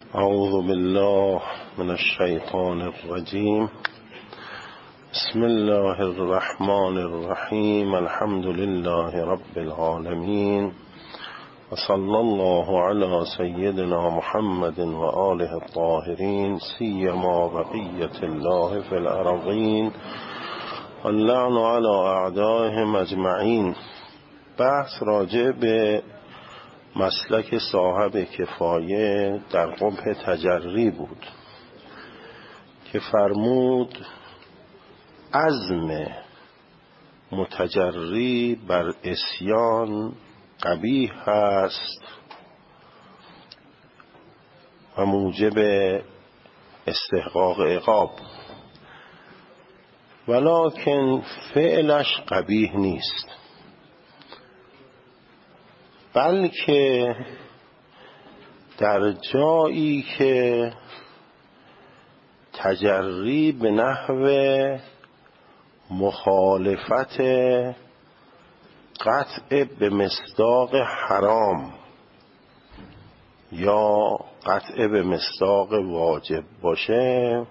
اعوذ بالله من الشیطان الرجیم. بسم الله الرحمن الرحیم. الحمد لله رب العالمین و صلی الله علی سیدنا محمد و آله الطاهرین سیما بقیة الله فی الارضین واللعن علی اعدائهم اجمعین. بحث راجع به مسلک صاحب کفایه در قبح تجری بود که فرمود عزم متجری بر عصیان قبیح است و موجب استحقاق عقاب، ولکن فعلش قبیح نیست، بلکه در جایی که تجری به نحو مخالفت قطع به مصداق حرام یا قطع به مصداق واجب باشه،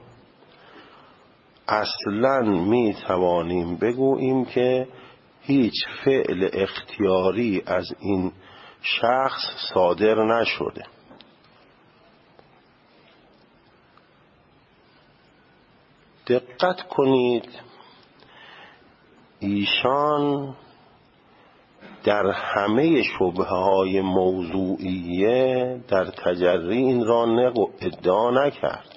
اصلاً می توانیم بگوییم که هیچ فعل اختیاری از این شخص صادر نشده. دقت کنید، ایشان در همه شبهه‌های موضوعیه در تجری این را ادعا نکرد.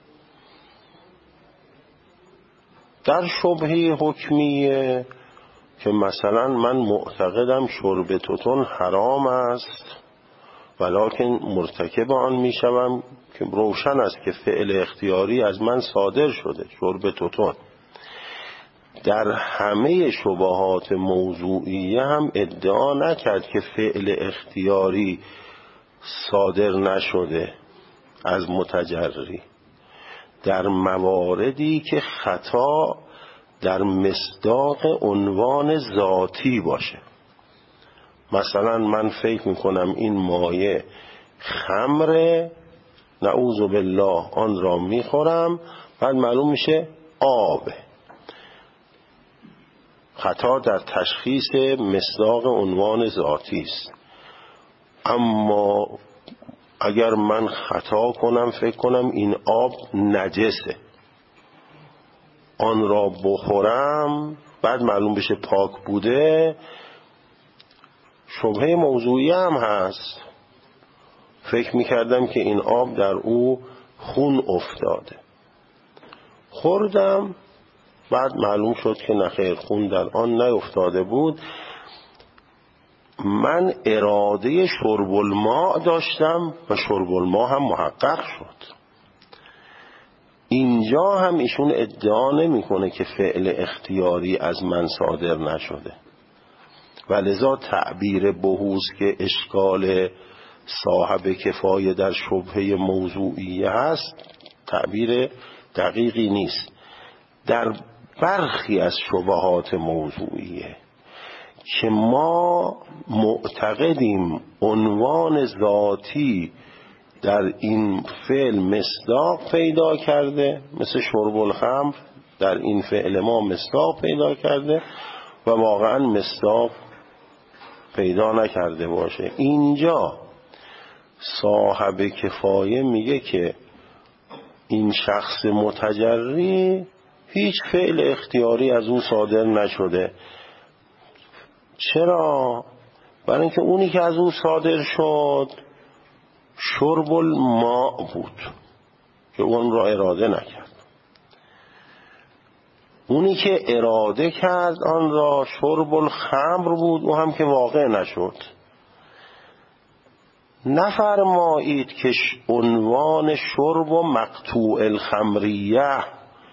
در شبهه حکمیه که مثلا من معتقدم شرب توتون حرام است ولکن مرتکب آن میشوم که روشن است که فعل اختیاری از من صادر شده، شرب توتون. در همه شبهات موضوعیه هم ادعا نکرد که فعل اختیاری صادر نشده از متجری. در مواردی که خطا در مصداق عنوان ذاتی باشه، مثلا من فکر میکنم این مایه خمره، نعوذ بالله آن را میخورم، بعد معلوم میشه آبه. خطا در تشخیص مصداق عنوان ذاتی است. اما اگر من خطا کنم فکر کنم این آب نجسه، آن را بخورم، بعد معلوم بشه پاک بوده، شبهه موضوعی هم هست. فکر میکردم که این آب در او خون افتاده، خوردم، بعد معلوم شد که نخیر، خون در آن نیفتاده بود. من اراده شرب الماء داشتم و شرب الماء هم محقق شد. اینجا هم ایشون ادعا نمیکنه که فعل اختیاری از من صادر نشده و لذا تعبیر بهوز که اشکال صاحب کفایه در شبهه موضوعی هست تعبیر دقیقی نیست. در برخی از شبهات موضوعیه که ما معتقدیم عنوان ذاتی در این فعل مصداق پیدا کرده، مثل شرب الخمر در این فعل ما مصداق پیدا کرده و واقعا مصداق پیدا نکرده باشه، اینجا صاحب کفایه میگه که این شخص متجری هیچ فعل اختیاری از او صادر نشده. چرا؟ برای اینکه اونی که از او صادر شد شرب الماء بود که اون را اراده نکرد. اونی که اراده کرد آن را شرب الخمر بود، او هم که واقع نشد. نفرمایید که عنوان شرب و مقطوع الخمریه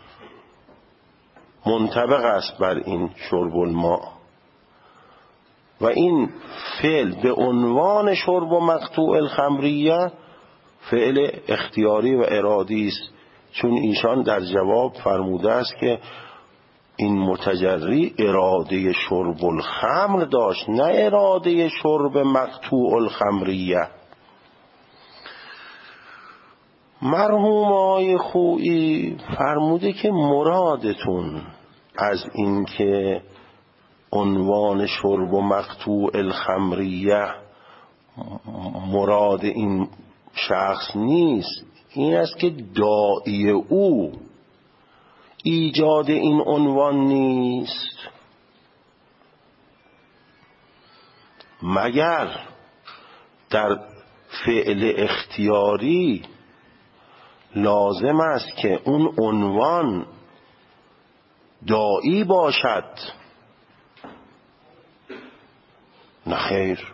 منطبق است بر این شرب الماء و این فعل به عنوان شرب و مقطوع الخمریه فعل اختیاری و ارادی است، چون ایشان در جواب فرموده است که این متجری اراده شرب الخمر داشت، نه اراده شرب مقطوع الخمریه. مرحوم آقای خویی فرموده که مرادتون از این که عنوان شرب و مقطوع الخمریه مراد این شخص نیست، این است که داعی او ایجاد این عنوان نیست، مگر در فعل اختیاری لازم است که اون عنوان داعی باشد. نه خیر،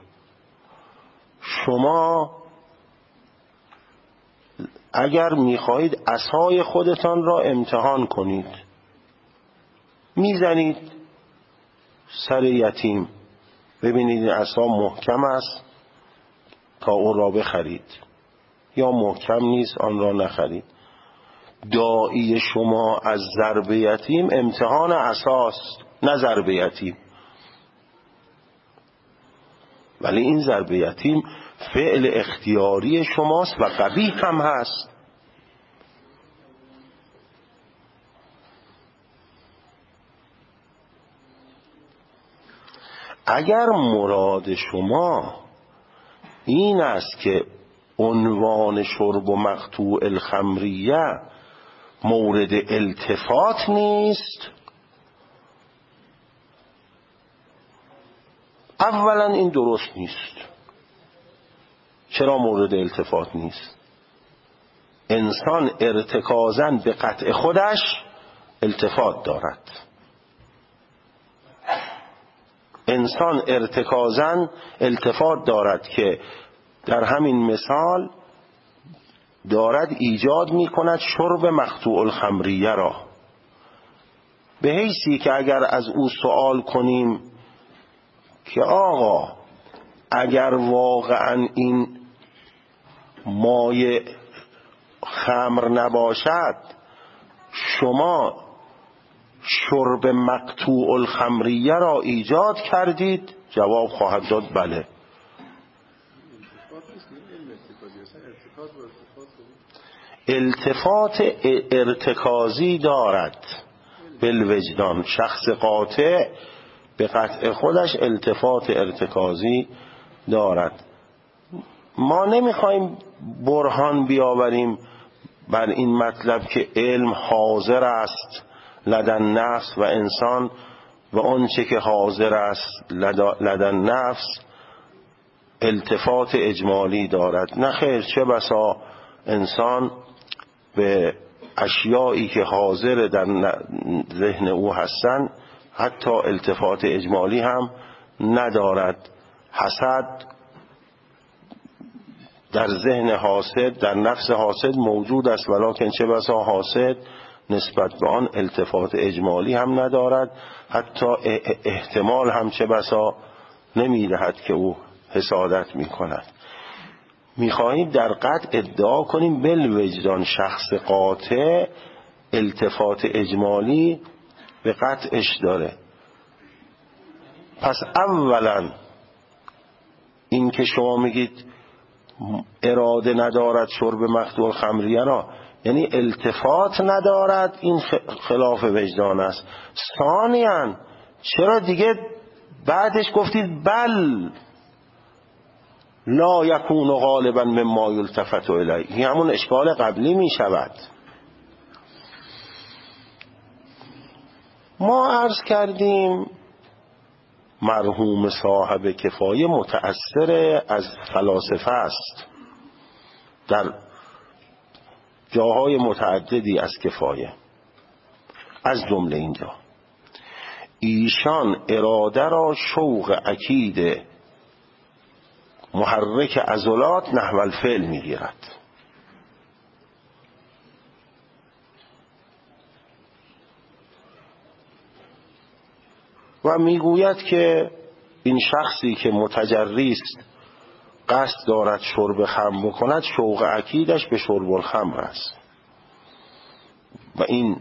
شما اگر میخواهید عصای خودتان را امتحان کنید، میزنید سر یتیم ببینید این عصا محکم است تا اون را بخرید یا محکم نیست آن را نخرید. داعی شما از ضرب یتیم امتحان عصاست، نه ضرب یتیم. ولی این ضرب یتیم فعل اختیاری شماست و قبیح هم هست. اگر مراد شما این است که عنوان شرب و مقطوع الخمریه مورد التفات نیست، اولا این درست نیست. چرا مورد التفات نیست؟ انسان ارتکازاً به قطع خودش التفات دارد. انسان ارتکازاً التفات دارد که در همین مثال دارد ایجاد می کند شرب مقطوع الخمریه را، به حیثی که اگر از او سوال کنیم که آقا اگر واقعا این مایه خمر نباشد شما شرب مقطوع الخمریه را ایجاد کردید، جواب خواهد داد بله. التفات ارتکازی دارد بالوجدان، شخص قاطع به قطع خودش التفات ارتکازی دارد. ما نمیخوایم برهان بیاوریم بر این مطلب که علم حاضر است لدن نفس و انسان و آنچه که حاضر است لدن نفس التفات اجمالی دارد. نه خیر، چه بسا انسان به اشیایی که حاضر در ذهن او هستند حتی التفات اجمالی هم ندارد. حسد در ذهن حاسد، در نفس حاسد موجود است، ولکن چه بسا حاسد نسبت به آن التفات اجمالی هم ندارد، حتی احتمال هم چه بسا نمیدهد که او حسادت میکند. میخواهیم در قطع ادعا کنیم بالوجدان شخص قاطع التفات اجمالی به قطعش داره. پس اولا این که شما میگید اراده ندارد شرب مقطوع الخمریه را، یعنی التفات ندارد، این خلاف وجدان است. ثانیاً چرا دیگه بعدش گفتید بل لا یکون غالبا مما یلتفت الیه؟ این همون اشکال قبلی می شود. ما عرض کردیم مرحوم صاحب کفایه متأثر از فلاسفه است در جاهای متعددی از کفایه، از جمله اینجا ایشان اراده را شوق اکید محرک عضلات نحو الفعل میگیرد. و میگوید که این شخصی که متجری است قصد دارد شرب خمر بکند، شوق اکیدش به شرب الخمر است و این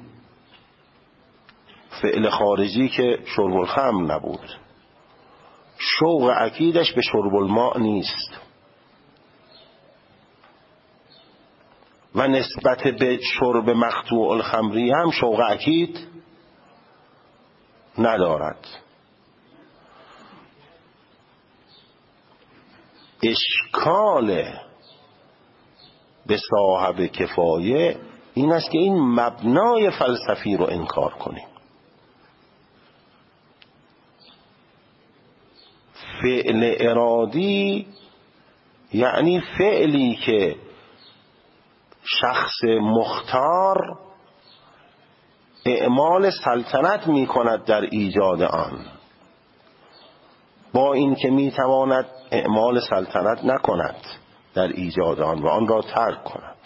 فعل خارجی که شرب الخمر نبود، شوق اکیدش به شرب الماء نیست. و نسبت به شرب مقطوع الخمری هم شوق اکید ندارد. اشکال به صاحب کفایه این است که این مبنای فلسفی رو انکار کنیم. فعل ارادی یعنی فعلی که شخص مختار اعمال سلطنت می کند در ایجاد آن، با این که می تواند اعمال سلطنت نکند در ایجاد آن و آن را ترک کند.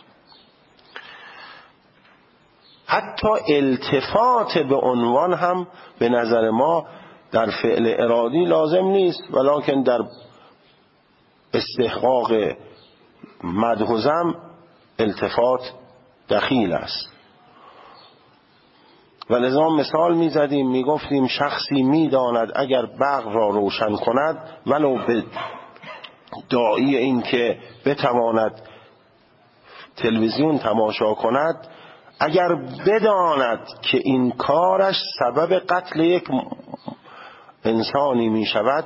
حتی التفات به عنوان هم به نظر ما در فعل ارادی لازم نیست، ولکن در استحقاق مدح و ذم التفات دخیل است. و لذا مثال می زدیم، می گفتیم شخصی می داند اگر برق را روشن کند ولو به داعی این که بتواند تلویزیون تماشا کند، اگر بداند که این کارش سبب قتل یک انسانی می شود،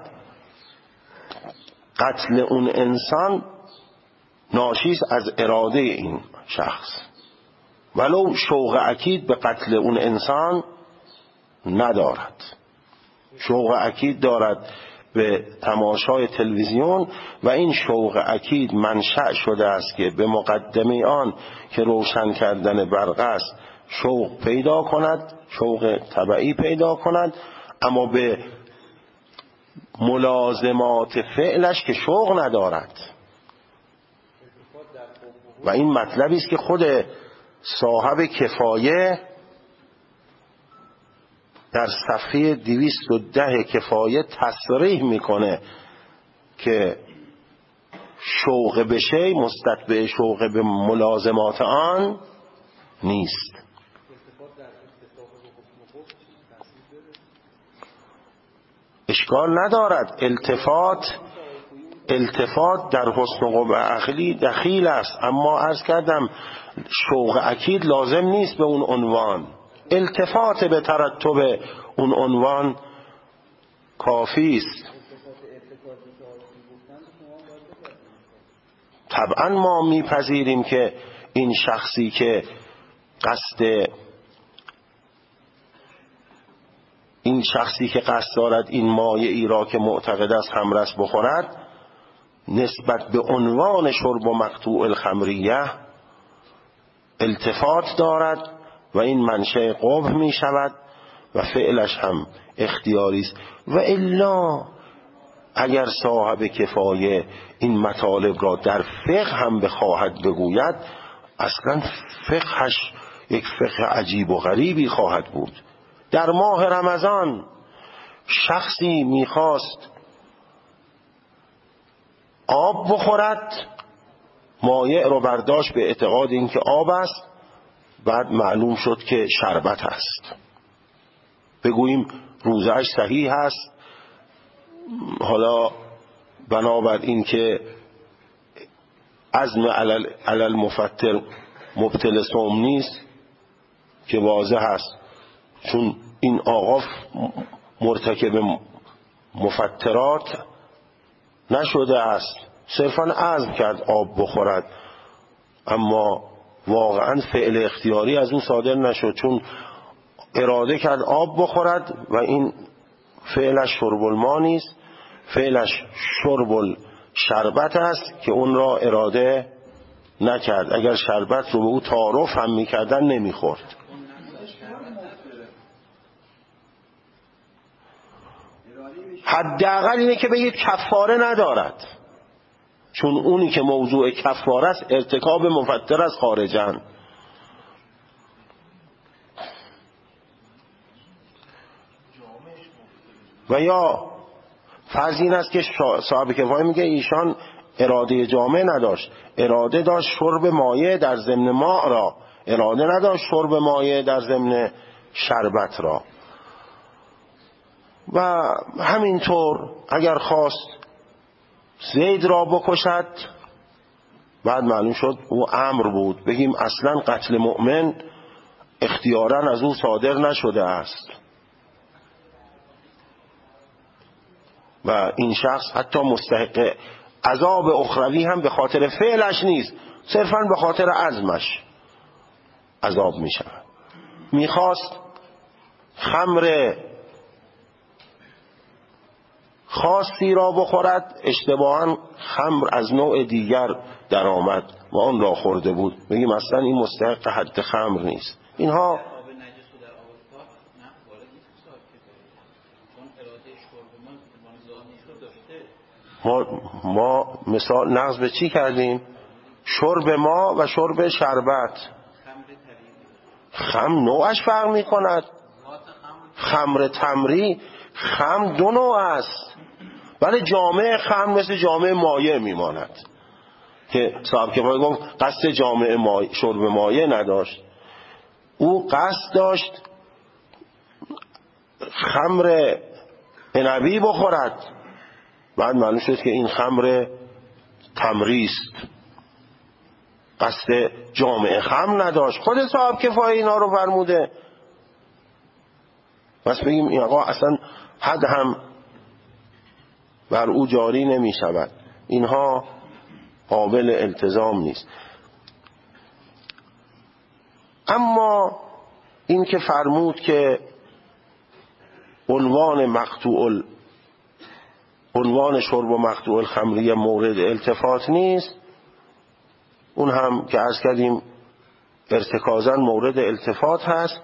قتل اون انسان ناشی از اراده این شخص، ولو شوق اکید به قتل اون انسان ندارد. شوق اکید دارد به تماشای تلویزیون و این شوق اکید منشأ شده است که به مقدمه آن که روشن کردن برق است شوق پیدا کند، شوق طبعی پیدا کند، اما به ملازمات فعلش که شوق ندارد. و این مطلبی است که خود صاحب کفایه در صفحه 210 کفایه تصریح میکنه که شوق به شی مستتبع شوق به ملازمات آن نیست. اشکال ندارد. التفات در حسن و قبح عقلی دخیل است، اما عرض کردم شوق اکید لازم نیست به اون عنوان. التفات به ترتب اون عنوان کافی است. طبعا ما میپذیریم که این شخصی که قصد دارد این مایعی را که معتقد است همرس بخورد، نسبت به عنوان شرب و مقطوع الخمریه التفات دارد و این منشأ قبح می شود و فعلش هم اختیاری است. و الا اگر صاحب کفایه این مطالب را در فقه هم بخواهد بگوید، اصلا فقهش یک فقه عجیب و غریبی خواهد بود. در ماه رمضان شخصی میخواست آب بخورد، مایع رو برداشت به اعتقاد این که آب است، بعد معلوم شد که شربت است. بگوییم روزه‌اش صحیح است، حالا بنابر این که عزم علل مفطر مبطل صوم نیست که واضح است، چون این آقا مرتکب مفطرات نشده است، صرفاً عزم کرد آب بخورد، اما واقعاً فعل اختیاری از اون صادر نشد، چون اراده کرد آب بخورد و این فعلش شرب الماء نیست، فعلش شرب الشربت است که اون را اراده نکرد. اگر شربت رو به او تعارف هم میکردن نمیخورد. حداقل اینه که بگید کفاره ندارد، چون اونی که موضوع کفاره است ارتکاب مفطر از خارجن. و یا فرض این است که صاحب کفایه میگه ایشان اراده جامع نداشت، اراده داشت شرب مایع در ضمن ماء را، اراده نداشت شرب مایع در ضمن شربت را. و همینطور اگر خواست زید را بکشد بعد معلوم شد او امر بود، بگیم اصلا قتل مؤمن اختیاراً از او صادر نشده است و این شخص حتی مستحق عذاب اخروی هم به خاطر فعلش نیست، صرفاً به خاطر عزمش عذاب می شود. میخواست خمر خاصی را بخورد، اشتباهاً خمر از نوع دیگر در آمد و آن را خورده بود، بگیم اصلا این مستحق حد خمر نیست. اینها ما مثال نقض به چی کردیم؟ شرب ما و شرب شربت. خمر نوعش فرق می کند. خمر تمری، خمر دو نوع است، ولی جامعه خمر مثل جامعه مایع می ماند که صاحب کفایه گفت قصد جامعه شرب مایع نداشت، او قصد داشت خمر عنبی بخورد، بعد معلوم شد که این خمر تمری است، قصد جامعه خمر نداشت. خود صاحب کفایه اینا رو فرموده. بس بگیم این آقا اصلا حد هم بر او جاری نمی شود، اینها قابل التزام نیست. اما این که فرمود که عنوان شرب و مقطوع الخمریه مورد التفات نیست، اون هم که عرض کردیم ارتکازاً مورد التفات هست،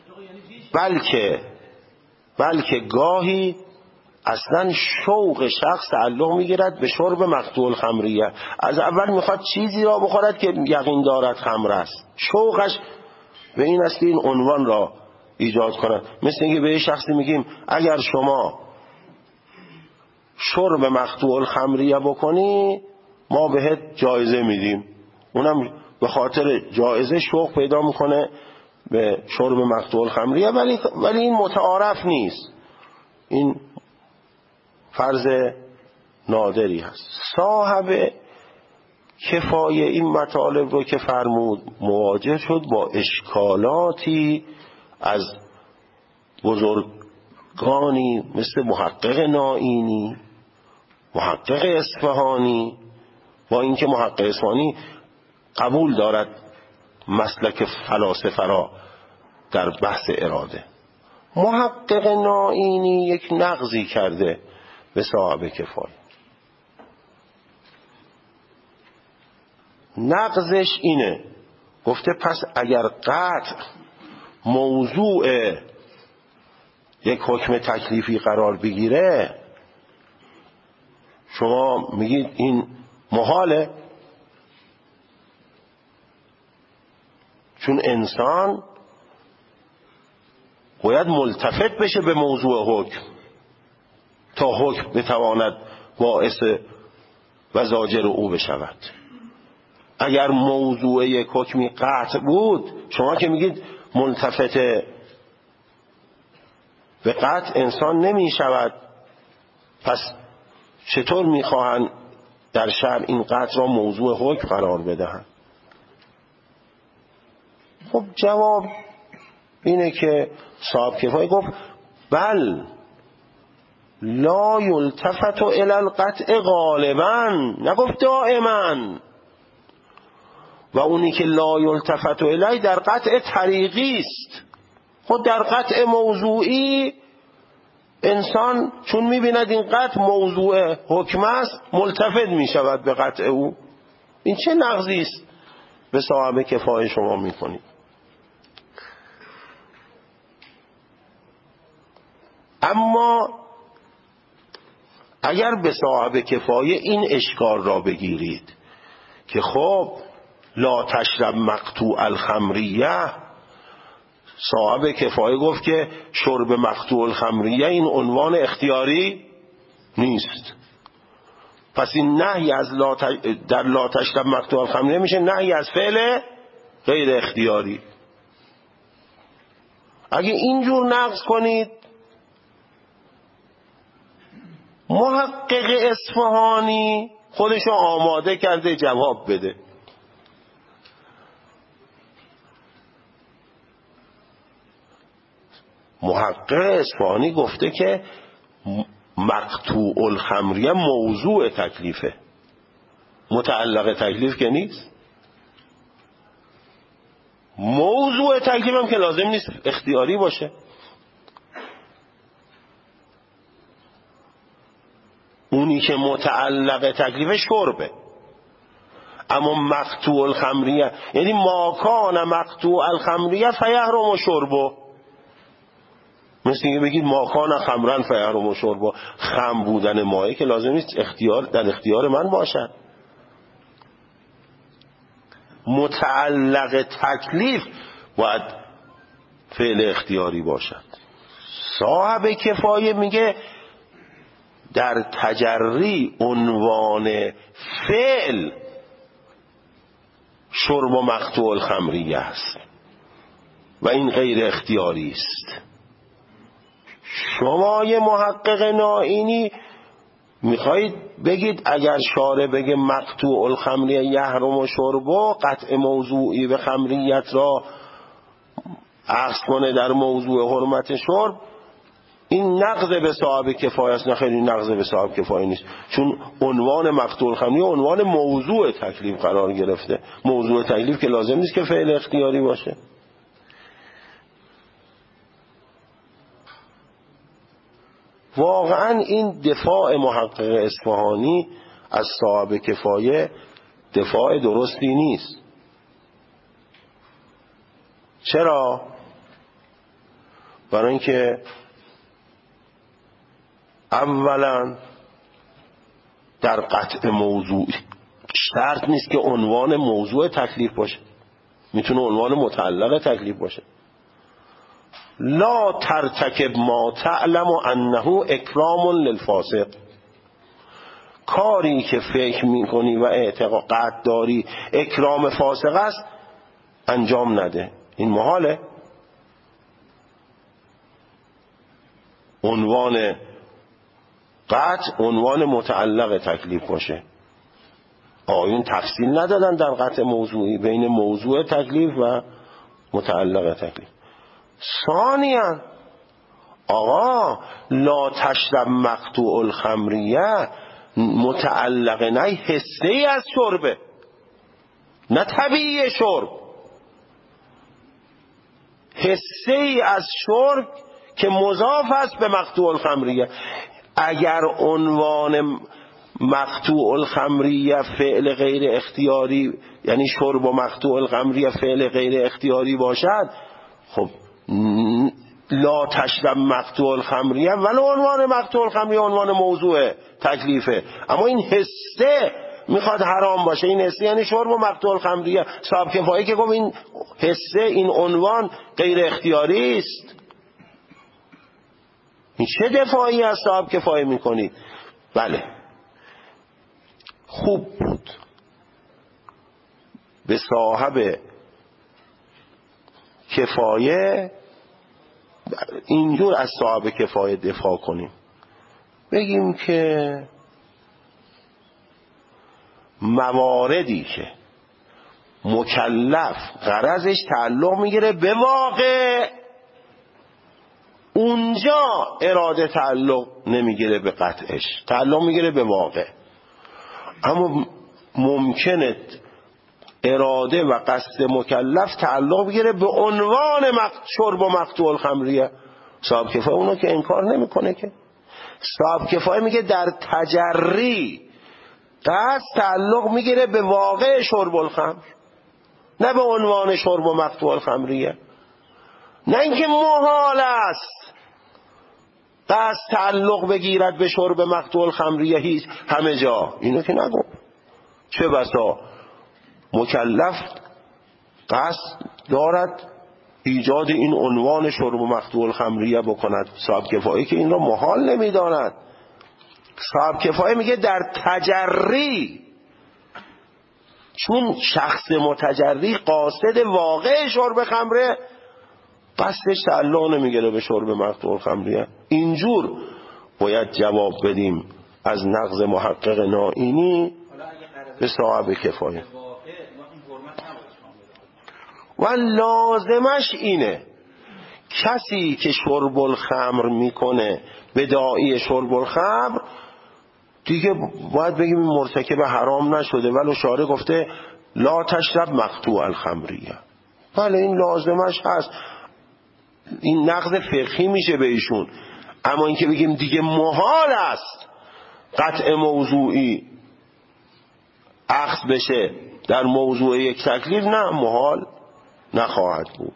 بلکه گاهی اصلا شوق شخص تعلق میگیرد به شرب مقطوع الخمریه. از اول میخواد چیزی را بخورد که یقین دارد خمر است، شوقش به این است که این عنوان را ایجاد کند. مثل اینکه به یه شخصی میگیم اگر شما شرب مقطوع الخمریه بکنی ما بهت جایزه میدیم، اونم به خاطر جایزه شوق پیدا میکنه به شرب مقطوع الخمریه، ولی این متعارف نیست، این فرض نادری هست. صاحب کفایه این مطالب رو که فرمود مواجه شد با اشکالاتی از بزرگانی مثل محقق نائینی، محقق اصفهانی، با اینکه محقق اصفهانی قبول دارد مسلک فلاسفه را در بحث اراده، محقق نائینی یک نقضی کرده به صاحب کفایه. نقضش اینه، گفته پس اگر قطع موضوع یک حکم تکلیفی قرار بگیره شما میگید این محاله، چون انسان باید ملتفت بشه به موضوع حکم تا حکم بتواند باعث و زاجر او بشود. اگر موضوع یک حکمی قطع بود، شما که میگید ملتفت به قطع انسان نمی شود، پس چطور میخواهند در شرع این قطع را موضوع حکم قرار بدهند؟ خب جواب اینه که صاحب کفایه گفت بل لا یلتفت الی القطع غالبا، نگفت دائما، و اونی که لا یلتفت الی در قطع طریقی است. خود در قطع موضوعی انسان چون میبیند این قطع موضوع حکم است ملتفت میشود به قطع او. این چه نقضی است به صاحب کفایه شما میکنید؟ اما اگر به صاحب کفایه این اشکال را بگیرید که خب لا تشرب مقطوع الخمریه، صاحب کفایه گفت که شرب مقطوع الخمریه این عنوان اختیاری نیست، پس این نهی از در لا تشرب مقطوع الخمریه میشه نهی از فعل غیر اختیاری. اگه اینجور نقض کنید، محقق اصفهانی خودشو آماده کرده جواب بده. محقق اصفهانی گفته که مقطوع الخمریه موضوع تکلیفه، متعلق تکلیف که نیست. موضوع تکلیف هم که لازم نیست اختیاری باشه. اونی که متعلق تکلیفش شربه. اما مقطوع الخمریه یعنی ما کان مقطوع الخمریه فیحرم شربه، مثل اینکه بگید ما کان خمرن فیحرم شربه، خمر بودن مایه که لازم نیست در اختیار من باشد. متعلق تکلیف باید فعل اختیاری باشد. صاحب کفایه میگه در تجری عنوان فعل شرب و مقطوع الخمریه است و این غیر اختیاری است. شما یه محقق نائینی میخواید بگید اگر شارع بگه مقطوع الخمریه یحرم و شربه، قطع موضوعی به خمریت را عکس کنه در موضوع حرمت شرب، این نقض به صاحب کفایه است. نه خیلی این نقض به صاحب کفایه نیست، چون عنوان مقطوع الخمریه عنوان موضوع تکلیف قرار گرفته. موضوع تکلیف که لازم نیست که فعل اختیاری باشه. واقعا این دفاع محقق اصفهانی از صاحب کفایه دفاع درستی نیست. چرا؟ برای اینکه اولا در قطع موضوع شرط نیست که عنوان موضوع تکلیف باشه، میتونه عنوان متعلق تکلیف باشه. لا ترتکب ما تعلم انه اکرام للفاسق، کاری که فکر میکنی و اعتقاد داری اکرام فاسق است انجام نده. این محاله. عنوان قطع عنوان متعلق تکلیف باشه. آیون تفصیل ندادن در قطع موضوعی بین موضوع تکلیف و متعلق تکلیف. ثانیاً آقا لا تشرب مقطوع الخمریه متعلق نه حصه ای از شربه، نه طبیعی شرب، حصه ای از شرب که مضاف است به مقطوع الخمریه. اگر عنوان مقطوع الخمریه فعل غیر اختیاری، یعنی شرب و مقطوع الخمریه فعل غیر اختیاری باشد، خب لا تشرب مقطوع الخمریه ولو عنوان مقطوع الخمریه عنوان موضوع تکلیفه، اما این حصه میخواد حرام باشه. این حصه یعنی شرب و مقطوع الخمریه. صاحب کفایه که گفت این حصه، این عنوان غیر اختیاری است. این چه دفاعی از صاحب کفایه میکنید؟ بله خوب بود به صاحب کفایه اینجور از صاحب کفایه دفاع کنیم، بگیم که مواردی که مکلف غرضش تعلق میگیره به واقع، اونجا اراده تعلق نمیگیره به قطعش، تعلق میگیره به واقع. اما ممکنه اراده و قصد مکلف تعلق بگیره به عنوان شرب و مقطوع الخمریه. صاحب کفایه اونو که انکار نمیکنه که. صاحب کفایه میگه در تجری قصد تعلق میگیره به واقع شرب الخمر، نه به عنوان شرب و مقطوع الخمریه. نه اینکه محال است قصد تعلق بگیرد به شرب مقطوع الخمریه هیچ همه جا، اینو که نگو. چه بسا مکلف قصد دارد ایجاد این عنوان شرب و مقطوع الخمریه بکند، صاحب کفایه که این را محال نمیداند. صاحب کفایه میگه در تجری، چون شخص متجری قاصد واقع شرب خمره، قصدش تعلق نمیگیره به شرب مقطوع الخمریه. اینجور باید جواب بدیم از نقض محقق نائینی به صاحب کفایه. و لازمش اینه کسی که شرب الخمر میکنه به داعی شرب الخمر دیگه باید بگیم مرتکب حرام نشده، ولی شارع گفته لا تشرب مقطوع الخمریه. بله این لازمش هست، این نقض فقهی میشه به ایشون. اما اینکه بگیم دیگه محال است قطع موضوعی اخذ بشه در موضوع یک تکلیف، نه، محال نخواهد بود.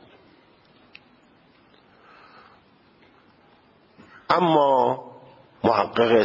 اما محقق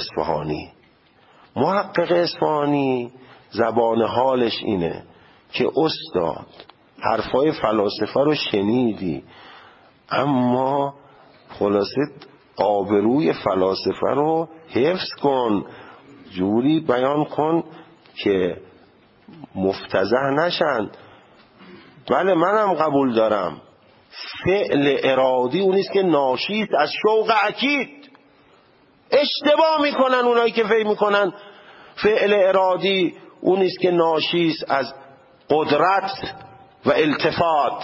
اصفهانی زبان حالش اینه که استاد حرفای فلاسفه رو شنیدی، اما خلاصه آبروی فلاسفه رو حفظ کن، جوری بیان کن که مفتضح نشن. بله منم قبول دارم فعل ارادی اونیست که ناشی از شوق اکید. اشتباه میکنن اونایی که فکر میکنن فعل ارادی اونیست که ناشی از قدرت و التفات.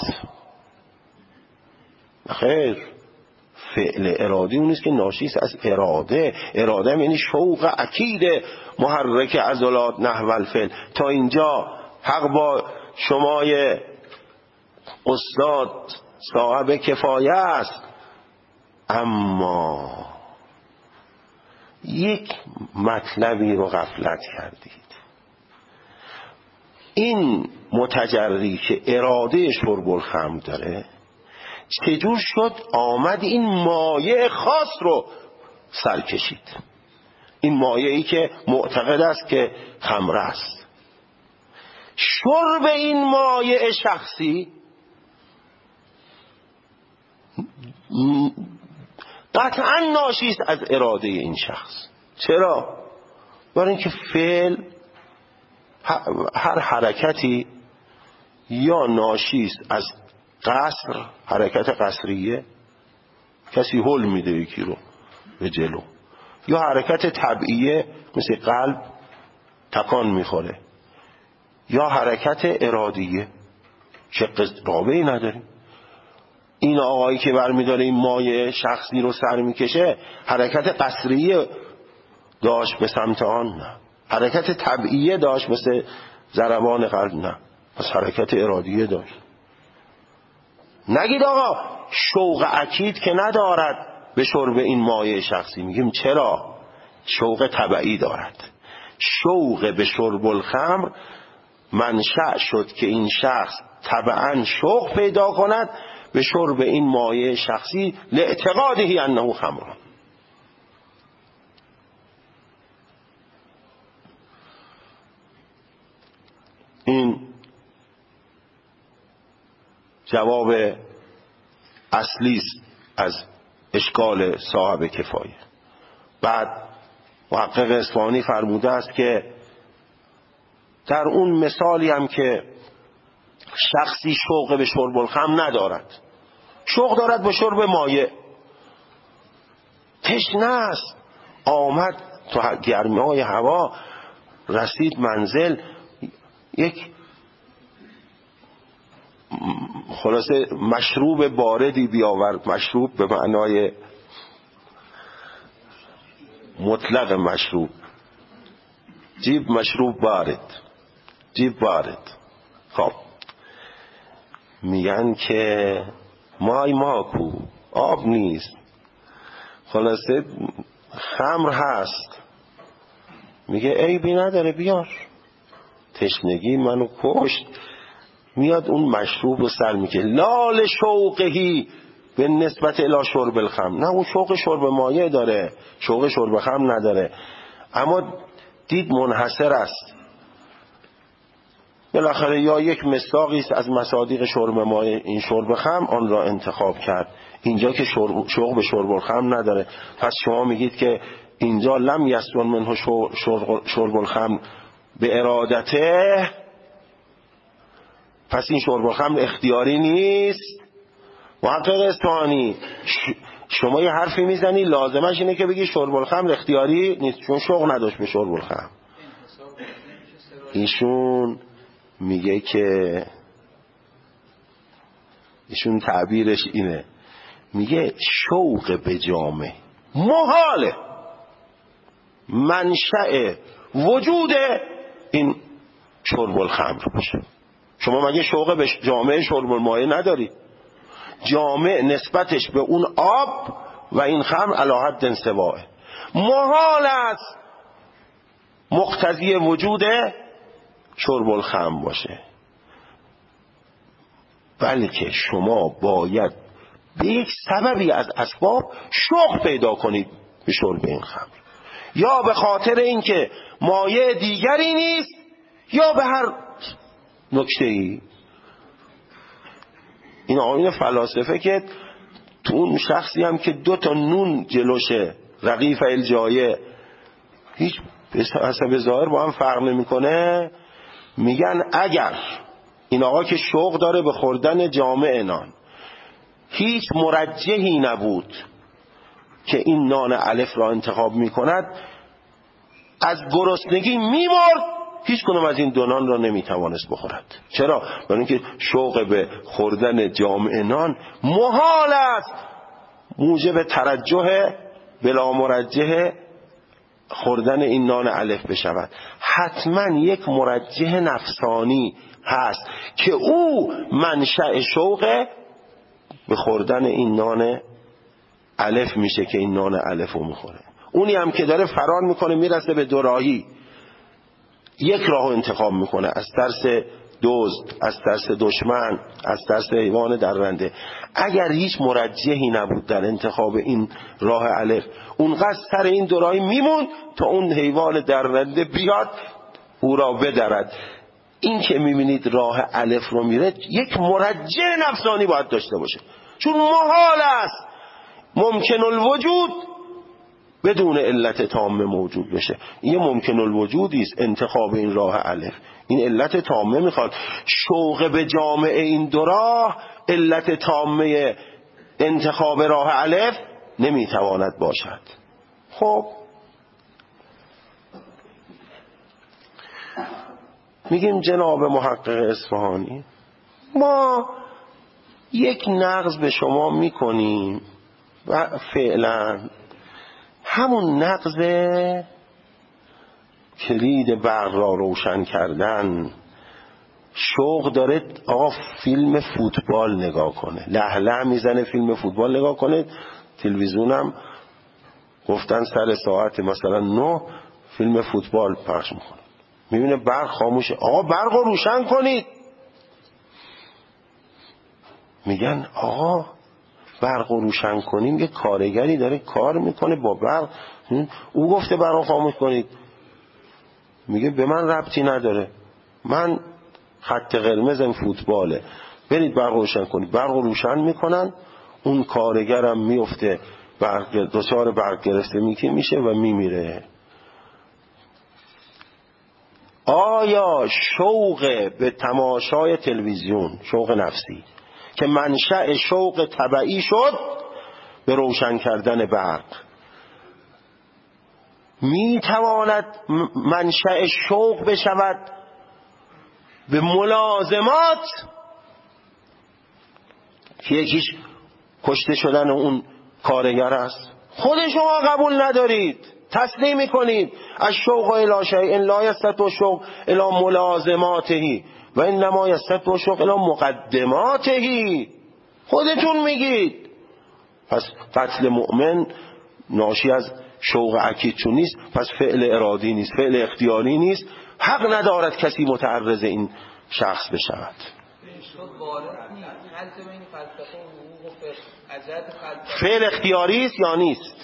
خیر، فعل ارادی اونیست که ناشی از اراده. اراده یعنی شوق اکید محرک عضلات نحو الفعل. تا اینجا حق با شمای استاد صاحب کفایه است، اما یک مطلبی رو غفلت کردید. این متجری که اراده شرب الخمر داره چجور شد آمد این مایع خاص رو سر کشید؟ این مایعی که معتقد است که خمر است. شرب این مایع شخصی قطعا ناشی است از اراده این شخص. چرا؟ برای اینکه فعل هر حرکتی یا ناشی است از قصر، حرکت قصریه، کسی هل میده یکی رو به جلو، یا حرکت طبیعیه مثل قلب تکان میخوره، یا حرکت ارادیه که رابطه‌ای نداریم. این آقایی که برمیداره این مایع شخصی رو سر میکشه حرکت قصریه داشت به سمت آن؟ نه. حرکت طبیعیه داشت مثل ضربان قلب؟ نه. پس حرکت ارادیه داشت. نگید آقا شوق اکید که ندارد به شرب این مایع شخصی. میگیم چرا؟ شوق طبیعی دارد. شوق به شرب الخمر منشأ شد که این شخص طبعا شوق پیدا کند به شرب این مایع شخصی لاعتقاده انه خمر. این جواب اصلی است از اشکال صاحب کفایه. بعد محقق اصفهانی فرموده است که در اون مثالی هم که شخصی شوق به شرب الخمر ندارد، شوق دارد به شرب مایع، تشنه است، آمد تو گرمای هوا، رسید منزل، یک خلاصه مشروب باردی بیاورد. مشروب به معنای مطلق مشروب، جیب مشروب بارد، جیب بارد. خب میگن که ما کو آب نیست، خلاصه خمر هست. میگه عیبی نداره بیار، تشنگی منو کشت. میاد اون مشروب رو سر میکشه. لال شوقهی به نسبت الی شرب الخمر. نه، اون شوق شرب مایع داره، شوق شرب خمر نداره، اما دید منحصر است. بالاخره یا یک مصداقی است از مصادیق شرب مایع این شرب خمر، آن را انتخاب کرد. اینجا که شوق به شرب الخمر نداره، پس شما میگید که اینجا لم یسکن منه شرب الخمر به ارادته، پس این شرب الخمر اختیاری نیست. محقق اصفهانی شما یه حرفی میزنی لازمش اینه که بگی شرب الخمر اختیاری نیست چون شوق نداشت به شرب الخمر. ایشون میگه که ایشون تعبیرش اینه، میگه شوق به جامه محاله منشأ وجود این شرب الخمر باشه. شما مگه شوق به جامه شرب المایه نداری؟ جامع نسبتش به اون آب و این خمر علی حد سواه. محال است مقتضی وجود شرب الخمر باشه، بلکه شما باید به یک سببی از اسباب شوق پیدا کنید به شرب این خمر، یا به خاطر اینکه مایه دیگری نیست یا به هر نکته‌ای. این آقایون فلاسفه که تو اون شخصی هم که 2 تا نون جلوشه رغیف الجایه هیچ حسب ظاهر با هم فرق نمیکنه، میگن اگر این آقا که شوق داره به خوردن جامع نان، هیچ مرجحی نبود که این نان الف را انتخاب میکند، از گرسنگی میمرد، هیچ کنم از این 2 نان را نمیتوانست بخورد. چرا؟ برای اینکه شوق به خوردن جامع نان محال است موجب ترجح بلا مرجح خوردن این نان الف بشود. حتما یک مرجح نفسانی هست که او منشأ شوق به خوردن این نان الف میشه که این نان الف رو میخوره. اونی هم که داره فرار میکنه میرسه به دوراهی، یک راه انتخاب میکنه، از ترس دزد، از ترس دشمن، از ترس حیوان درنده. اگر هیچ مرجحی نبود در انتخاب این راه الف، اونقدر سر این دوراهی میمون تا اون حیوان درنده بیاد او را بدرد. این که میبینید راه الف رو میره، یک مرجح نفسانی باید داشته باشه، چون محال است ممکن الوجود بدون علت تامه موجود بشه. این ممکن الوجودی است انتخاب این راه الف، این علت تامه میخواد. شوق به جامع این 2 راه علت تامه انتخاب راه الف نمیتواند باشد. خب میگیم جناب محقق اصفهانی، ما یک نقض به شما میکنیم و فعلا همون نقض کلید برق را روشن کردن. شوق داره آقا فیلم فوتبال نگاه کنه، لهله میزنه فیلم فوتبال نگاه کنه، تلویزیونم گفتن سر ساعت مثلا 9 فیلم فوتبال پخش میکنه، میبینه برق خاموشه. آقا برق رو روشن کنید. میگن آقا برق رو روشن کنیم، یه کارگری داره کار میکنه با برق، او گفته برق رو خاموش کنید. میگه به من ربطی نداره، من خط قرمزم فوتباله، برید برق روشن کنید. برق رو روشن میکنن، اون کارگرم میفته دچار برق گرفته میشه و میمیره. آیا شوق به تماشای تلویزیون، شوق نفسی که منشأ شوق طبعی شد به روشن کردن برق، میتواند منشأ شوق بشود به ملازمات که یکیش کشته شدن اون کارگر است؟ خود شما قبول ندارید، تسلیم میکنید از شوق الی شیء لا یستطیع شوق الی ملازماته و انما یستطیع شوق الی مقدماته. خودتون میگید. پس قتل مؤمن ناشی از شوق اکید چون نیست، پس فعل ارادی نیست، فعل اختیاری نیست. حق ندارد کسی متعرض این شخص بشود. فعل اختیاری است یا نیست؟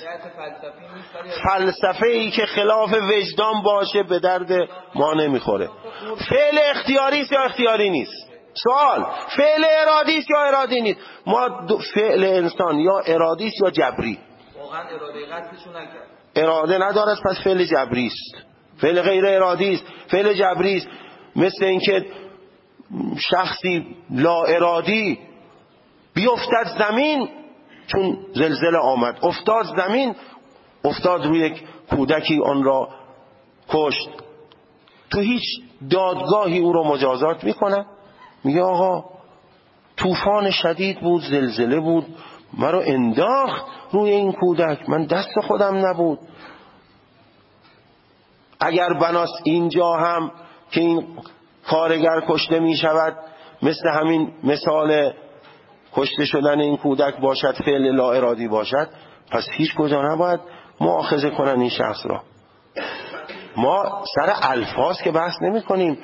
فلسفه ای که خلاف وجدان باشه به درد ما نمیخوره. فعل اختیاری است یا اختیاری نیست؟ سوال. فعل ارادی است یا ارادی نیست؟ ما فعل انسان یا ارادی است یا جبری؟ واقعا اراده قصدشو نکرد، اراده ندارد، پس فعل جبری است. فعل غیر ارادی است، فعل جبری است. مثل اینکه شخصی لا ارادی بیفتد زمین، چون زلزله آمد افتاد زمین، افتاد روی یک کودکی آن را کشت، تو هیچ دادگاهی او را مجازات میکنه؟ میگه آقا طوفان شدید بود، زلزله بود، مرا انداخت روی این کودک، من دست خودم نبود. اگر بناست اینجا هم که این کارگر کشته می شود مثل همین مثال کشته شدن این کودک باشد، فعل لا ارادی باشد، پس هیچ کجا نباید مؤاخذه کنن این شخص را. ما سر الفاظ که بحث نمی کنیم.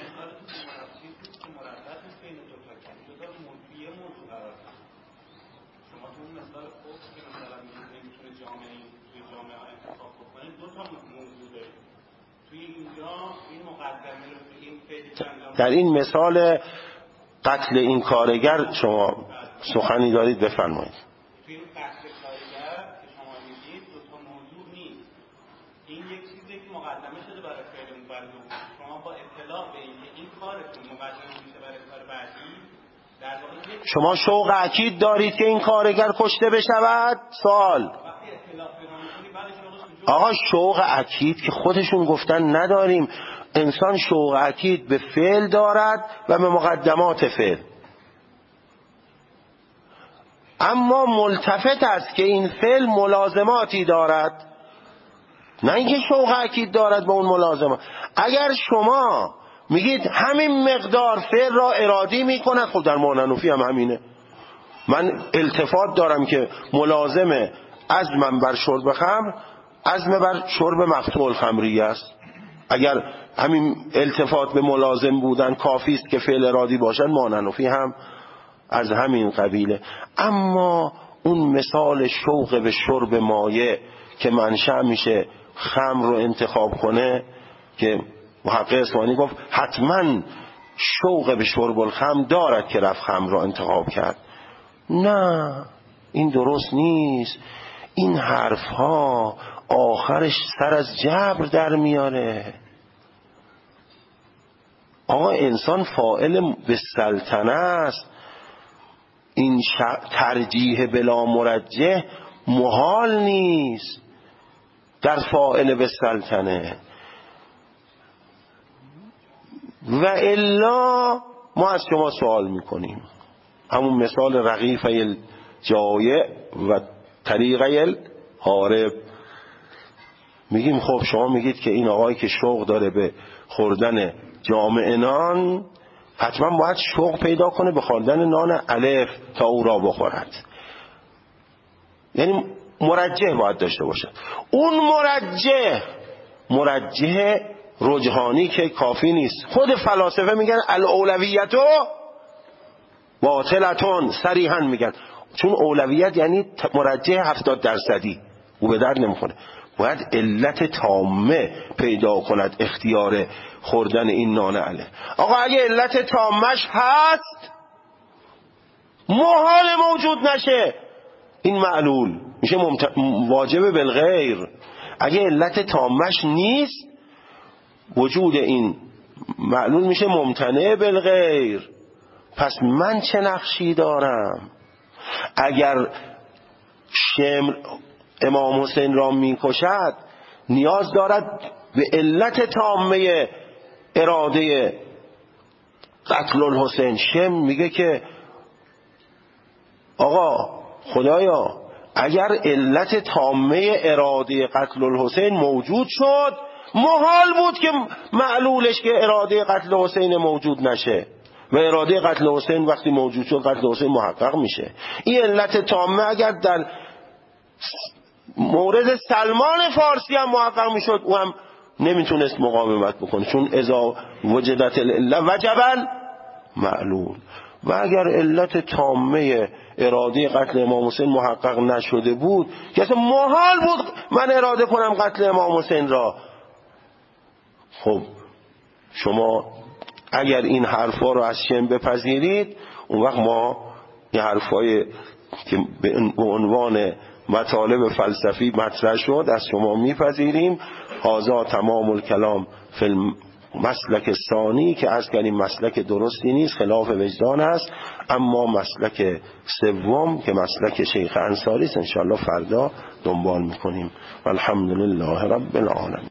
در این مثال قتل این کارگر شما سخنی دارید بفرمایید. توی این قتل کارگر که شما میگید دو تا موضوع نیست. این یک چیزی که مقدمه شده برای فعل مقدم. شما با اطلاع به اینکه این کارتون مقدمه میشه برای کار بعدی، در واقع شما شوق اکید دارید که این کارگر کشته بشود؟ سوال. وقتی اطلاع پیدا می‌کنی بعد شغلش آقا شوق اکید که خودشون گفتن نداریم. انسان شوق اکید به فعل دارد و به مقدمات فعل، اما ملتفت است که این فعل ملازماتی دارد، نه اینکه شوق اکید دارد به اون ملازمات. اگر شما میگید همین مقدار فعل را ارادی میکند، خب در معنوفی هم همینه. من التفات دارم که ملازم عزمم بر شرب خمر عزم بر شرب مفتوح الخمری است. اگر همین التفات به ملازم بودن کافی است که فعل ارادی باشد، معنوفی هم از همین قبیله. اما اون مثال شوق به شرب مایه که منشأ میشه خمر رو انتخاب کنه، که محقق اصفهانی گفت حتما شوق به شرب الخمر دارد که رفت خمر رو انتخاب کرد. نه، این درست نیست. این حرف ها آخرش سر از جبر در میاره. آقا انسان فاعل به سلطنه است. این ترجیح بلا مرجح محال نیست در فاعل به سلطنه. و الا ما از شما سوال میکنیم، همون مثال رغیفه الجایع و طریقه الهارب. میگیم خب شما میگید که این آقایی که شوق داره به خوردن جامع نان، حتما باید شوق پیدا کنه به خوردن نان الف تا او را بخورد، یعنی مرجح باید داشته باشد. اون مرجح رجحانی که کافی نیست. خود فلاسفه میگن الاولویت باطلتون، صریحا میگن، چون اولویت یعنی مرجح 70%، او به درد نمیخوره. باید علت تامه پیدا کند اختیار خوردن این نان الف. آقا اگه علت تامش هست، محال موجود نشه این معلول، میشه واجب بالغیر. اگه علت تامش نیست، وجود این معلول میشه ممتنع بالغیر. پس من چه نقشی دارم؟ اگر شمر امام حسین را میکشد، نیاز دارد به علت تامه اراده قتل الحسین. شمر میگه که آقا خدایا اگر علت تامه اراده قتل الحسین موجود شد، محال بود که معلولش که اراده قتل حسین موجود نشه، و اراده قتل حسین وقتی موجود شد قتل حسین محقق میشه. این علت تامه اگر در مورد سلمان فارسی هم محقق میشد، او هم نمیتونست مقاومت بکنه، چون اذا وجدت العله وجب المعلول. و اگر علت تامه اراده قتل امام حسین محقق نشده بود، که اصلا محال بود من اراده کنم قتل امام حسین را. خب شما اگر این حرفا رو از شم بپذیرید، اون وقت ما این حرفای که به عنوان مطالب فلسفی مطرح شد از شما میپذیریم. هذا تمام الکلام فی مسلک ثانی، که از کردیم مسلک درستی نیست، خلاف وجدان است. اما مسلک سوم که مسلک شیخ انصاری است، انشاءالله فردا دنبال میکنیم. الحمدلله رب العالمین.